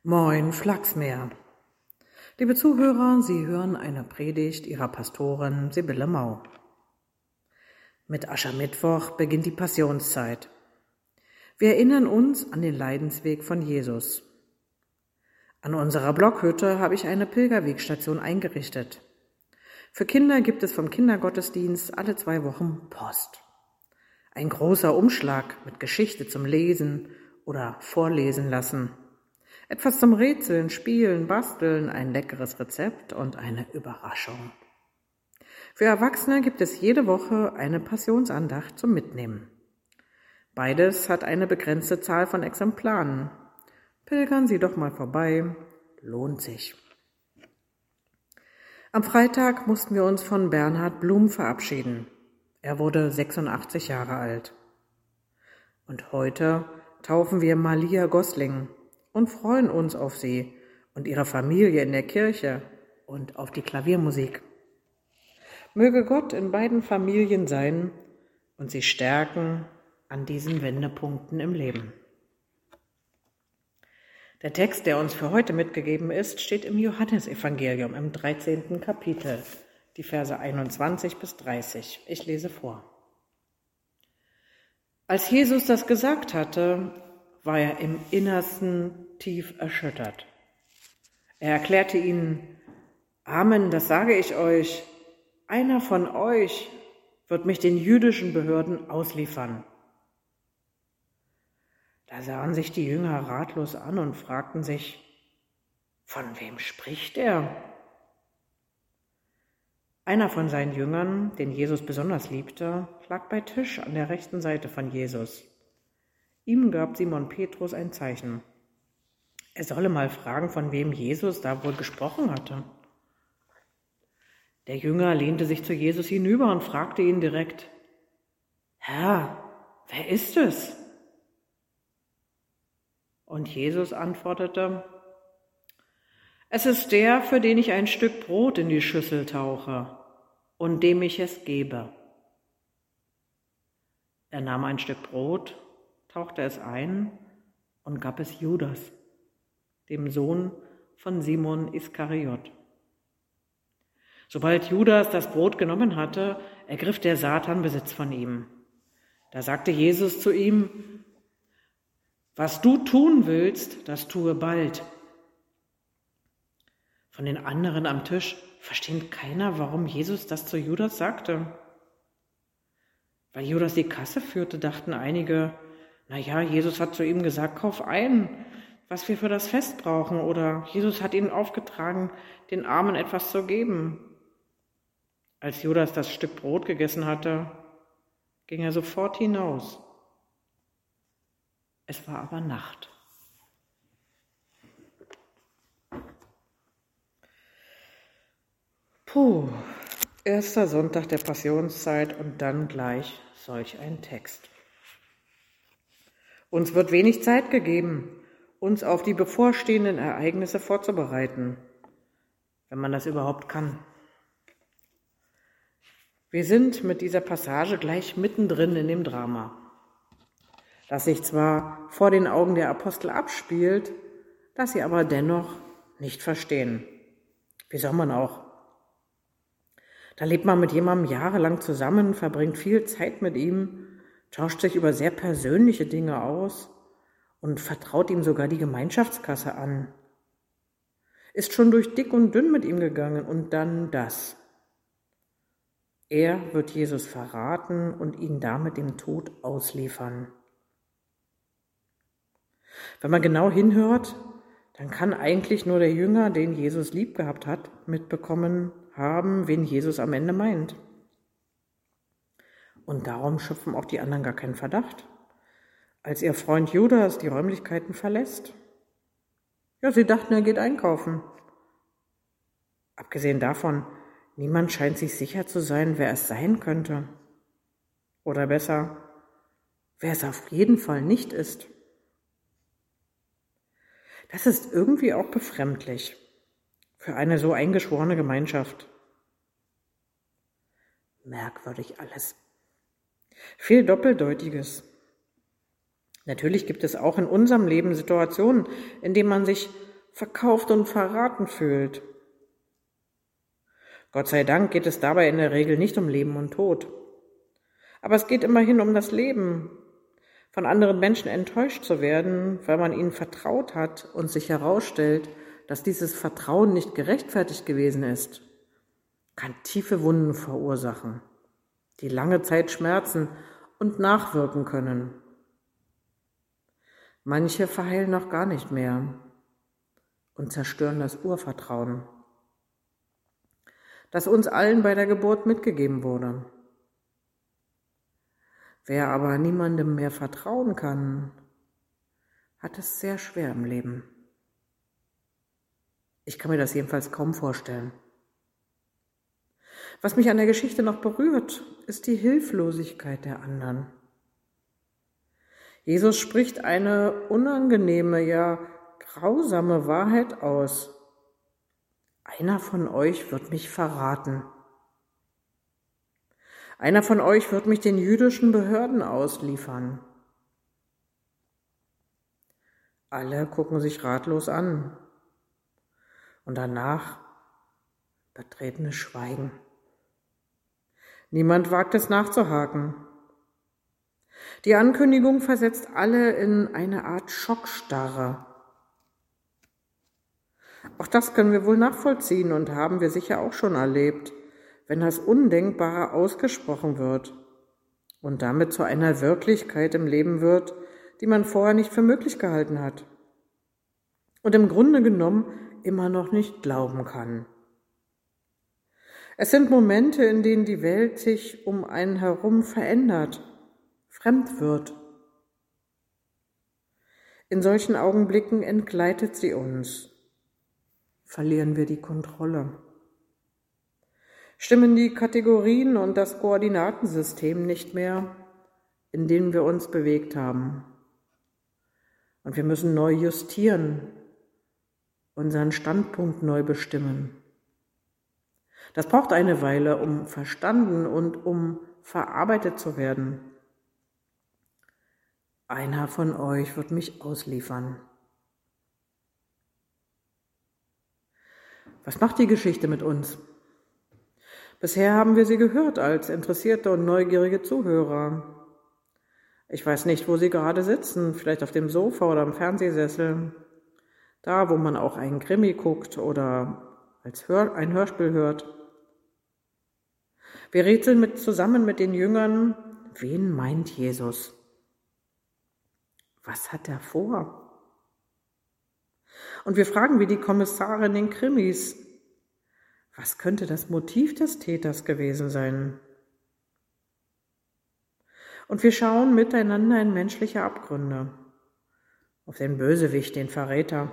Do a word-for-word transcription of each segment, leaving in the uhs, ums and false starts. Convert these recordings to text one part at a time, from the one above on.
Moin Flachsmeer. Liebe Zuhörer, Sie hören eine Predigt Ihrer Pastorin Sibylle Mau. Mit Aschermittwoch beginnt die Passionszeit. Wir erinnern uns an den Leidensweg von Jesus. An unserer Blockhütte habe ich eine Pilgerwegstation eingerichtet. Für Kinder gibt es vom Kindergottesdienst alle zwei Wochen Post. Ein großer Umschlag mit Geschichte zum Lesen oder Vorlesen lassen. Etwas zum Rätseln, Spielen, Basteln, ein leckeres Rezept und eine Überraschung. Für Erwachsene gibt es jede Woche eine Passionsandacht zum Mitnehmen. Beides hat eine begrenzte Zahl von Exemplaren. Pilgern Sie doch mal vorbei, lohnt sich. Am Freitag mussten wir uns von Bernhard Blum verabschieden. Er wurde sechsundachtzig Jahre alt. Und heute taufen wir Malia Gosling und freuen uns auf sie und ihre Familie in der Kirche und auf die Klaviermusik. Möge Gott in beiden Familien sein und sie stärken an diesen Wendepunkten im Leben. Der Text, der uns für heute mitgegeben ist, steht im Johannesevangelium im dreizehnten Kapitel, die Verse einundzwanzig bis dreißig. Ich lese vor. Als Jesus das gesagt hatte, war er im Innersten tief erschüttert. Er erklärte ihnen: Amen, das sage ich euch, einer von euch wird mich den jüdischen Behörden ausliefern. Da sahen sich die Jünger ratlos an und fragten sich: Von wem spricht er? Einer von seinen Jüngern, den Jesus besonders liebte, lag bei Tisch an der rechten Seite von Jesus. Ihm gab Simon Petrus ein Zeichen. Er solle mal fragen, von wem Jesus da wohl gesprochen hatte. Der Jünger lehnte sich zu Jesus hinüber und fragte ihn direkt: Herr, wer ist es? Und Jesus antwortete: Es ist der, für den ich ein Stück Brot in die Schüssel tauche und dem ich es gebe. Er nahm ein Stück Brot, tauchte es ein und gab es Judas, dem Sohn von Simon Iskariot. Sobald Judas das Brot genommen hatte, ergriff der Satan Besitz von ihm. Da sagte Jesus zu ihm: Was du tun willst, das tue bald. Von den anderen am Tisch versteht keiner, warum Jesus das zu Judas sagte. Weil Judas die Kasse führte, dachten einige: Na ja, Jesus hat zu ihm gesagt, kauf ein, was wir für das Fest brauchen. Oder Jesus hat ihnen aufgetragen, den Armen etwas zu geben. Als Judas das Stück Brot gegessen hatte, ging er sofort hinaus. Es war aber Nacht. Puh, erster Sonntag der Passionszeit und dann gleich solch ein Text. Uns wird wenig Zeit gegeben, uns auf die bevorstehenden Ereignisse vorzubereiten, wenn man das überhaupt kann. Wir sind mit dieser Passage gleich mittendrin in dem Drama, das sich zwar vor den Augen der Apostel abspielt, das sie aber dennoch nicht verstehen. Wie soll man auch? Da lebt man mit jemandem jahrelang zusammen, verbringt viel Zeit mit ihm, tauscht sich über sehr persönliche Dinge aus und vertraut ihm sogar die Gemeinschaftskasse an. Ist schon durch dick und dünn mit ihm gegangen und dann das. Er wird Jesus verraten und ihn damit dem Tod ausliefern. Wenn man genau hinhört, dann kann eigentlich nur der Jünger, den Jesus lieb gehabt hat, mitbekommen haben, wen Jesus am Ende meint. Und darum schöpfen auch die anderen gar keinen Verdacht, als ihr Freund Judas die Räumlichkeiten verlässt. Ja, sie dachten, er geht einkaufen. Abgesehen davon, niemand scheint sich sicher zu sein, wer es sein könnte. Oder besser, wer es auf jeden Fall nicht ist. Das ist irgendwie auch befremdlich für eine so eingeschworene Gemeinschaft. Merkwürdig alles. Viel Doppeldeutiges. Natürlich gibt es auch in unserem Leben Situationen, in denen man sich verkauft und verraten fühlt. Gott sei Dank geht es dabei in der Regel nicht um Leben und Tod. Aber es geht immerhin um das Leben, von anderen Menschen enttäuscht zu werden, weil man ihnen vertraut hat und sich herausstellt, dass dieses Vertrauen nicht gerechtfertigt gewesen ist, kann tiefe Wunden verursachen, die lange Zeit schmerzen und nachwirken können. Manche verheilen noch gar nicht mehr und zerstören das Urvertrauen, das uns allen bei der Geburt mitgegeben wurde. Wer aber niemandem mehr vertrauen kann, hat es sehr schwer im Leben. Ich kann mir das jedenfalls kaum vorstellen. Was mich an der Geschichte noch berührt, ist die Hilflosigkeit der anderen. Jesus spricht eine unangenehme, ja grausame Wahrheit aus. Einer von euch wird mich verraten. Einer von euch wird mich den jüdischen Behörden ausliefern. Alle gucken sich ratlos an. Und danach betretenes Schweigen. Niemand wagt es nachzuhaken. Die Ankündigung versetzt alle in eine Art Schockstarre. Auch das können wir wohl nachvollziehen und haben wir sicher auch schon erlebt, wenn das Undenkbare ausgesprochen wird und damit zu einer Wirklichkeit im Leben wird, die man vorher nicht für möglich gehalten hat und im Grunde genommen immer noch nicht glauben kann. Es sind Momente, in denen die Welt sich um einen herum verändert, fremd wird. In solchen Augenblicken entgleitet sie uns, verlieren wir die Kontrolle. Stimmen die Kategorien und das Koordinatensystem nicht mehr, in dem wir uns bewegt haben. Und wir müssen neu justieren, unseren Standpunkt neu bestimmen. Das braucht eine Weile, um verstanden und um verarbeitet zu werden. Einer von euch wird mich ausliefern. Was macht die Geschichte mit uns? Bisher haben wir sie gehört als interessierte und neugierige Zuhörer. Ich weiß nicht, wo Sie gerade sitzen, vielleicht auf dem Sofa oder im Fernsehsessel, da, wo man auch einen Krimi guckt oder als Hör- ein Hörspiel hört. Wir rätseln mit, zusammen mit den Jüngern, wen meint Jesus? Was hat er vor? Und wir fragen wie die Kommissare in den Krimis, was könnte das Motiv des Täters gewesen sein? Und wir schauen miteinander in menschliche Abgründe, auf den Bösewicht, den Verräter.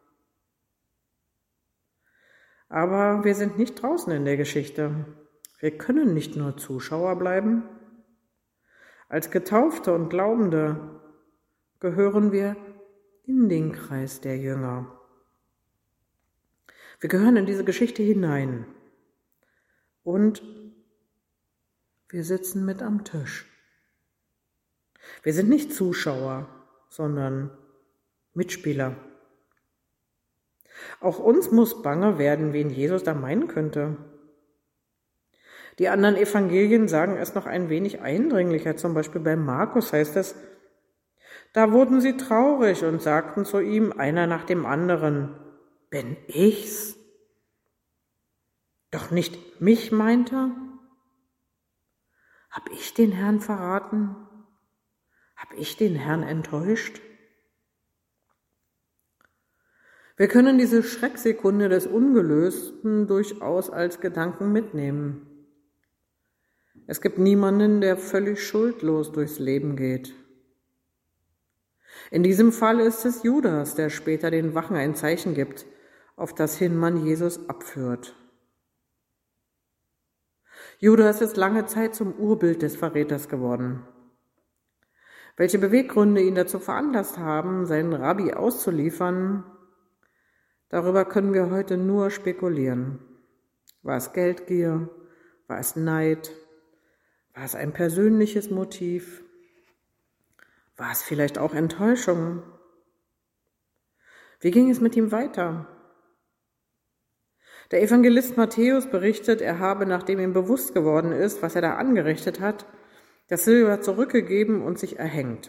Aber wir sind nicht draußen in der Geschichte. Wir können nicht nur Zuschauer bleiben. Als Getaufte und Glaubende gehören wir in den Kreis der Jünger. Wir gehören in diese Geschichte hinein und wir sitzen mit am Tisch. Wir sind nicht Zuschauer, sondern Mitspieler. Auch uns muss bange werden, wen Jesus da meinen könnte. Die anderen Evangelien sagen es noch ein wenig eindringlicher, zum Beispiel bei Markus heißt es, da wurden sie traurig und sagten zu ihm, einer nach dem anderen, bin ich's? Doch nicht mich, meint er? Hab ich den Herrn verraten? Hab ich den Herrn enttäuscht? Wir können diese Schrecksekunde des Ungelösten durchaus als Gedanken mitnehmen. Es gibt niemanden, der völlig schuldlos durchs Leben geht. In diesem Fall ist es Judas, der später den Wachen ein Zeichen gibt, auf das hin man Jesus abführt. Judas ist lange Zeit zum Urbild des Verräters geworden. Welche Beweggründe ihn dazu veranlasst haben, seinen Rabbi auszuliefern, darüber können wir heute nur spekulieren. War es Geldgier? War es Neid? War es ein persönliches Motiv? War es vielleicht auch Enttäuschung? Wie ging es mit ihm weiter? Der Evangelist Matthäus berichtet, er habe, nachdem ihm bewusst geworden ist, was er da angerichtet hat, das Silber zurückgegeben und sich erhängt.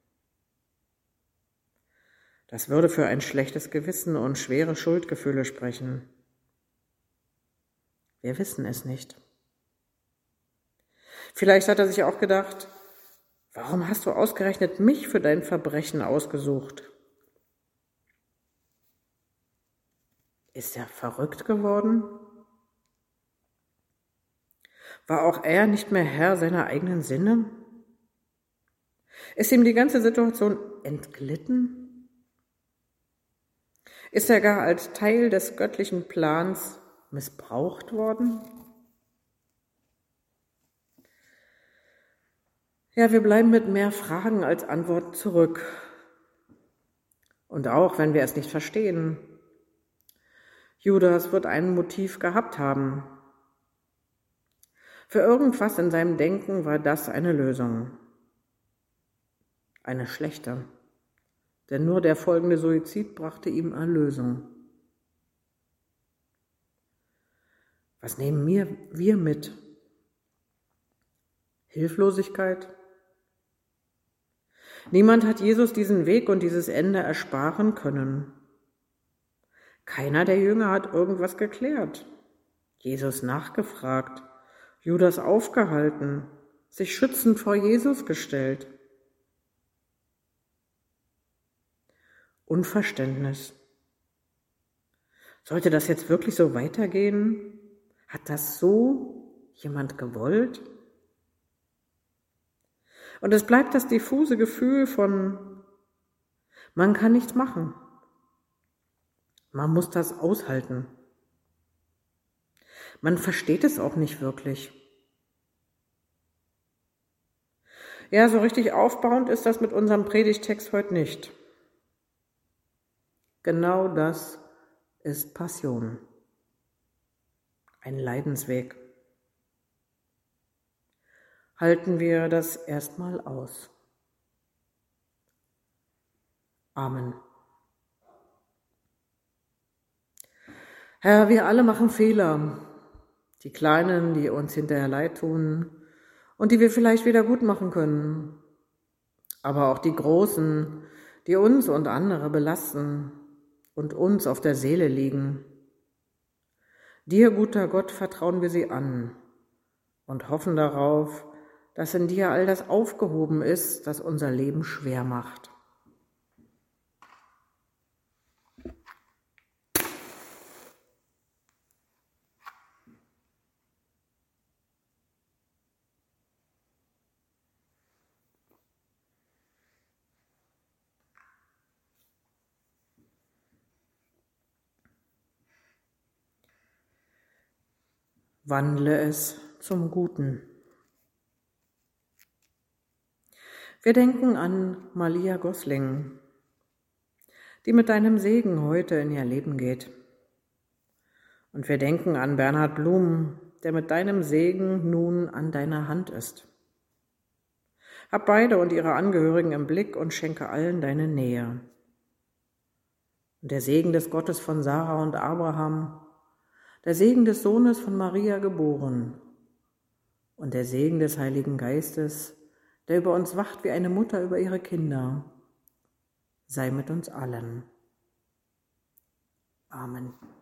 Das würde für ein schlechtes Gewissen und schwere Schuldgefühle sprechen. Wir wissen es nicht. Vielleicht hat er sich auch gedacht, warum hast du ausgerechnet mich für dein Verbrechen ausgesucht? Ist er verrückt geworden? War auch er nicht mehr Herr seiner eigenen Sinne? Ist ihm die ganze Situation entglitten? Ist er gar als Teil des göttlichen Plans missbraucht worden? Ja, wir bleiben mit mehr Fragen als Antworten zurück. Und auch wenn wir es nicht verstehen, Judas wird ein Motiv gehabt haben. Für irgendwas in seinem Denken war das eine Lösung. Eine schlechte, denn nur der folgende Suizid brachte ihm Erlösung. Was nehmen wir, wir mit? Hilflosigkeit? Niemand hat Jesus diesen Weg und dieses Ende ersparen können. Keiner der Jünger hat irgendwas geklärt, Jesus nachgefragt, Judas aufgehalten, sich schützend vor Jesus gestellt. Unverständnis. Sollte das jetzt wirklich so weitergehen? Hat das so jemand gewollt? Und es bleibt das diffuse Gefühl von, man kann nichts machen. Man muss das aushalten. Man versteht es auch nicht wirklich. Ja, so richtig aufbauend ist das mit unserem Predigtext heute nicht. Genau das ist Passion. Ein Leidensweg. Halten wir das erstmal aus. Amen. Herr, wir alle machen Fehler, die kleinen, die uns hinterher leid tun und die wir vielleicht wieder gut machen können, aber auch die großen, die uns und andere belasten und uns auf der Seele liegen. Dir, guter Gott, vertrauen wir sie an und hoffen darauf, dass in dir all das aufgehoben ist, das unser Leben schwer macht. Wandle es zum Guten. Wir denken an Malia Gosling, die mit deinem Segen heute in ihr Leben geht. Und wir denken an Bernhard Blum, der mit deinem Segen nun an deiner Hand ist. Hab beide und ihre Angehörigen im Blick und schenke allen deine Nähe. Und der Segen des Gottes von Sarah und Abraham, der Segen des Sohnes von Maria geboren und der Segen des Heiligen Geistes, der über uns wacht wie eine Mutter über ihre Kinder, sei mit uns allen. Amen.